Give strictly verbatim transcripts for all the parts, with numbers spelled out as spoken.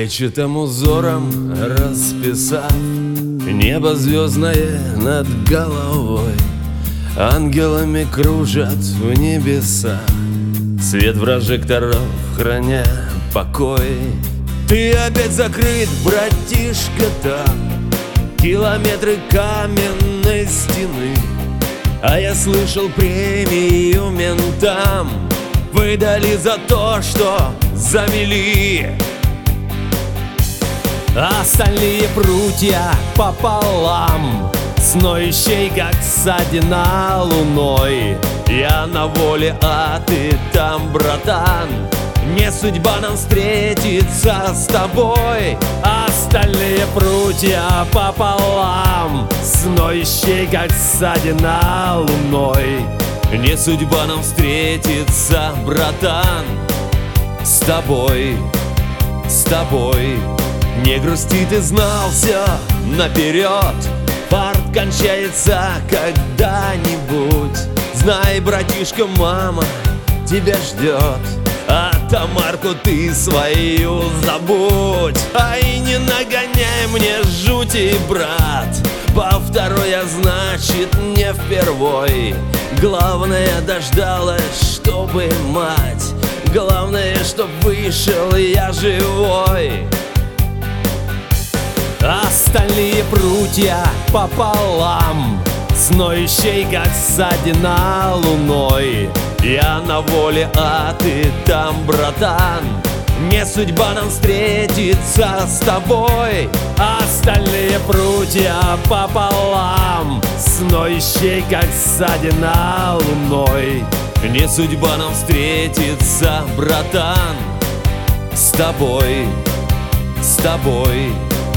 Свечатым узором расписав небо звездное над головой, ангелами кружат в небесах, свет прожекторов храня покой. Ты опять закрыт, братишка, там километры каменной стены, а я слышал, премию ментам выдали за то, что завели. Остальные прутья пополам, с ноющей, как ссадина, луной. Я на воле, а ты там, братан, не судьба нам встретиться с тобой. Остальные прутья пополам, с ноющей, как ссадина, луной. Не судьба нам встретиться, братан, с тобой, с тобой. Не грусти, ты знал все наперед, фарт кончается когда-нибудь. Знай, братишка, мама тебя ждет, а Тамарку ты свою забудь. Ай, не нагоняй мне жути, брат, по второй я, значит, не впервой. Главное, дождалась, чтобы мать, главное, чтоб вышел я живой. Остальные прутья пополам, с ноющей, как ссадина, луной. Я на воле, а ты там, братан, не судьба нам встретиться с тобой. Остальные прутья пополам, с ноющей, как ссадина, луной. Не судьба нам встретиться, братан, с тобой, с тобой.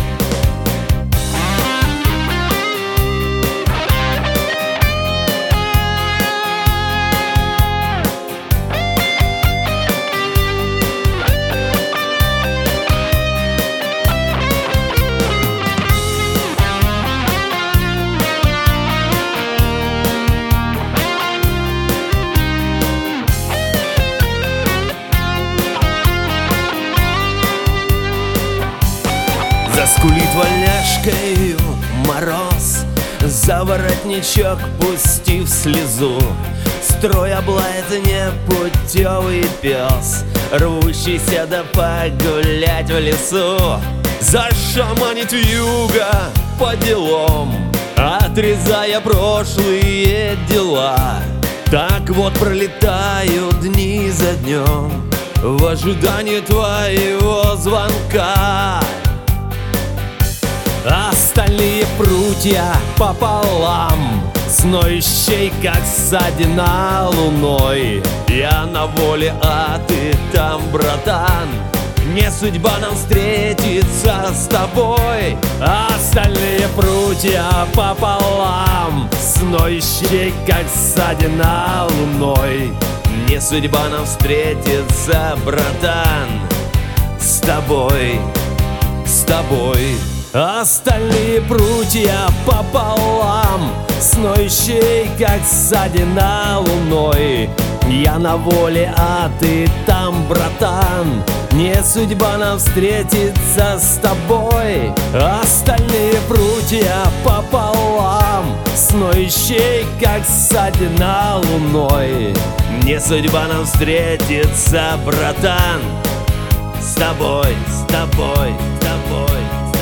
Заскулит вольняшкою мороз, за воротничок пустив слезу. Строй облает непутевый пес, рвущийся да погулять в лесу. Зашаманит вьюга по делам, отрезая прошлые дела. Так вот пролетают дни за днем в ожидании твоего звонка. Остальные прутья пополам, с ноющей, как ссадина, луной. Я на воле, а ты там, братан, не судьба нам встретиться с тобой. Остальные прутья пополам, с ноющей, как ссадина, луной. Не судьба нам встретиться, братан, с тобой, с тобой. Остальные прутья пополам, с ноющей, как ссадина, луной. Я на воле, а ты там, братан, не судьба нам встретиться с тобой. Остальные прутья пополам, с ноющей, как ссадина, луной. Не судьба нам встретиться, братан, с тобой, с тобой, с тобой.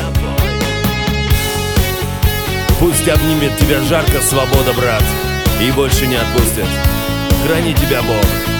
Пусть обнимет тебя жарко свобода, брат, и больше не отпустит. Храни тебя Бог.